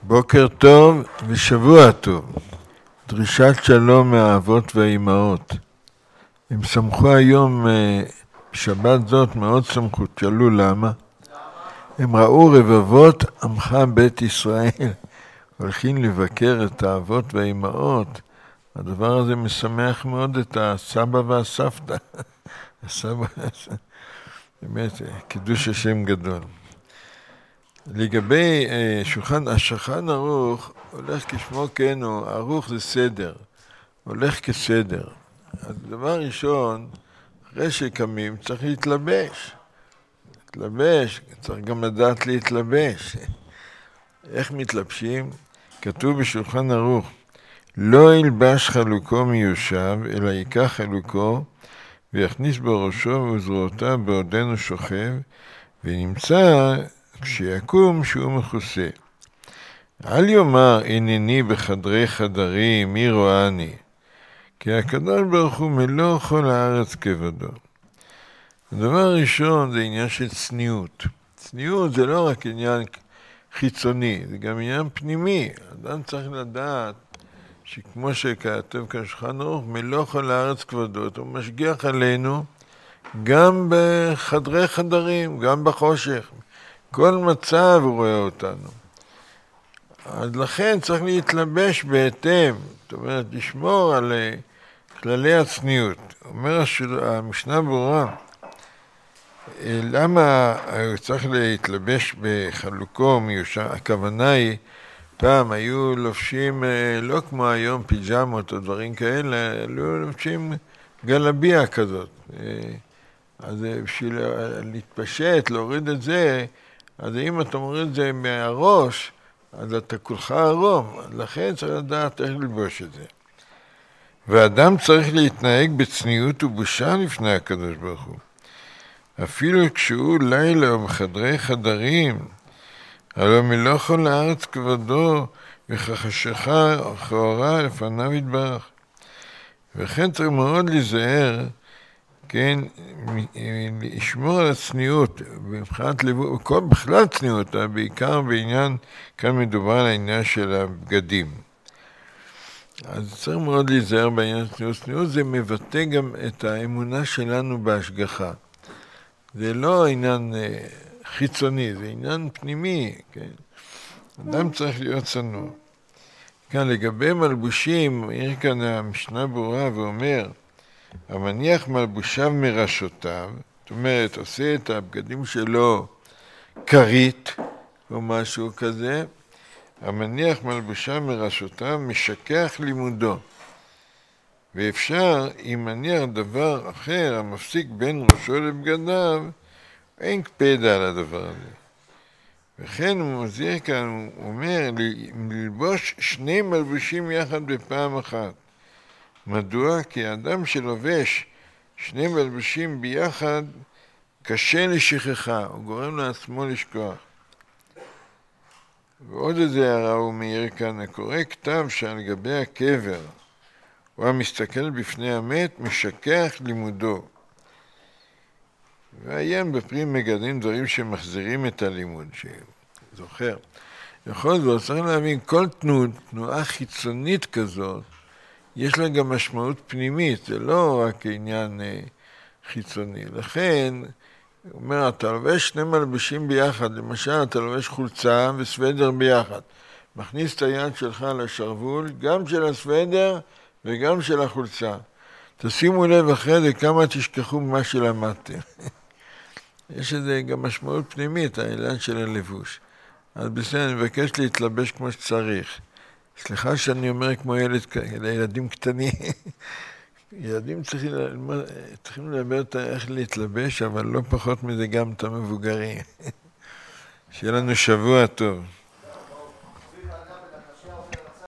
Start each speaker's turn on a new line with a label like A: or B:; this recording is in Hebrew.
A: בוקר טוב ושבוע טוב. דרישת שלום מהאבות והאימהות. הם שמחו היום, בשבת זאת מאוד שמחו. תשאלו למה? הם ראו רבבות עמך בית ישראל. הולכים לבקר את האבות והאימהות. הדבר הזה משמח מאוד את הסבא והסבתא. הסבא, באמת, קידוש השם גדול. לגבי השולחן ערוך, הולך כשמו כן, או ערוך זה סדר, הולך כסדר. אז דבר ראשון, אחרי שקמים צריך להתלבש. צריך גם לדעת להתלבש. איך מתלבשים? כתוב בשולחן ערוך, לא ילבש חלוקו מיושב, אלא ייקח חלוקו, ויכניס בראשו וזרועותיו בעודנו שוכב, ונמצא כשיקום שהוא מכוסה. אל יאמר הנני בחדרי חדרים, מי רואני? כי הקדוש ברוך הוא מלוא כל הארץ כבודו. הדבר הראשון זה עניין של צניעות. צניעות זה לא רק עניין חיצוני, זה גם עניין פנימי. אדם צריך לדעת שכמו שכתוב כשולחן ערוך, מלוא כל הארץ כבודו, הוא משגיח עלינו גם בחדרי חדרים, גם בחושך. כל מצב הוא רואה אותנו. אז לכן צריך להתלבש בהתאם, זאת אומרת, לשמור על כללי הצניעות. אומר המשנה ברורה, למה הוא צריך להתלבש בחלוקו מיושב? הכוונה היא, פעם היו לובשים, לא כמו היום פיג'מות או דברים כאלה, היו לובשים גלביה כזאת. אז בשביל להתפשט, להוריד את זה, אז אם אתה מוריד את זה מהראש, אז אתה כולך ערום, לכן צריך לדעת איך ללבוש את זה. ואדם צריך להתנהג בצניעות ובושה לפני הקדוש ברוך הוא. אפילו כשהוא לילה או בחדרי חדרים, הלא מלוא כל הארץ כבודו וכחשיכה וכאורה לפניו יתברך. וכן צריך מאוד להיזהר, כן, לשמור על הצניעות, מבחינת לבוש, בכלל צניעות, בעיקר בעניין, כאן מדובר על העניין של הבגדים. אז צריך מאוד להיזהר בעניין צניעות. צניעות זה מבטא גם את האמונה שלנו בהשגחה. זה לא עניין חיצוני, זה עניין פנימי, כן. אדם צריך להיות צנוע. כאן לגבי מלבושים, יש כאן המשנה ברורה ואומר, המניח מלבושיו מראשותיו, זאת אומרת, עושה את הבגדים שלו כרית או משהו כזה, המניח מלבושיו מראשותיו משכח לימודו. ואפשר, אם מניח דבר אחר המפסיק בין ראשו לבגדיו, אין קפדה על הדבר הזה. וכן הוא מזהיר כאן, הוא אומר, ללבוש שני מלבושים יחד בפעם אחת. מדוע? כי האדם שלובש שני מלבושים ביחד קשה לשכחה, הוא גורם לעצמו לשכוח. ועוד איזה הערה הוא מעיר כאן, הקורא כתב שעל גבי הקבר, הוא המסתכל בפני המת, משכח לימודו. ועיין בפרי מגדים דברים שמחזירים את הלימוד, שזוכר. יכול זאת, צריך להבין, כל תנועה חיצונית כזאת, יש לה גם משמעות פנימית, זה לא רק עניין חיצוני. לכן, הוא אומר, אתה לובש שני מלבושים ביחד, למשל, אתה לובש חולצה וסוודר ביחד. מכניס את היד שלך לשרוול, גם של הסוודר וגם של החולצה. תשימו לב אחרי זה כמה תשכחו ממה שלמדתם. יש איזה גם משמעות פנימית, העניין של הלבוש. אז בסדר, אני מבקש להתלבש כמו שצריך. סליחה שאני אומר כמו ילדים קטנים. ילדים צריכים לדבר איך להתלבש, אבל לא פחות מזה גם את המבוגרים. שיהיה לנו שבוע טוב.